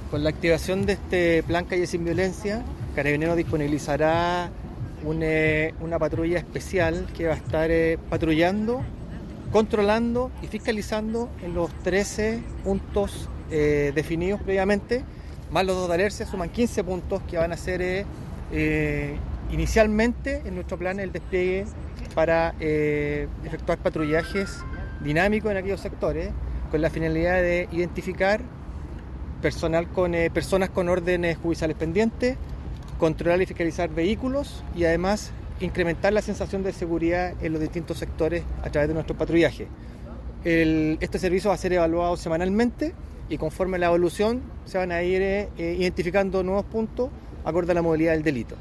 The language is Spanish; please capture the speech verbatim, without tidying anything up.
Con la activación de este Plan Calle Sin Violencia, Carabineros disponibilizará una, una patrulla especial que va a estar eh, patrullando, controlando y fiscalizando en los trece puntos eh, definidos previamente, más los dos de Alerce, suman quince puntos que van a ser eh, eh, inicialmente en nuestro plan el despliegue para eh, efectuar patrullajes dinámicos en aquellos sectores, con la finalidad de identificar personal con, eh, personas con órdenes judiciales pendientes, controlar y fiscalizar vehículos y además incrementar la sensación de seguridad en los distintos sectores a través de nuestro patrullaje. El, este servicio va a ser evaluado semanalmente y conforme a la evolución se van a ir eh, identificando nuevos puntos acorde a la modalidad del delito.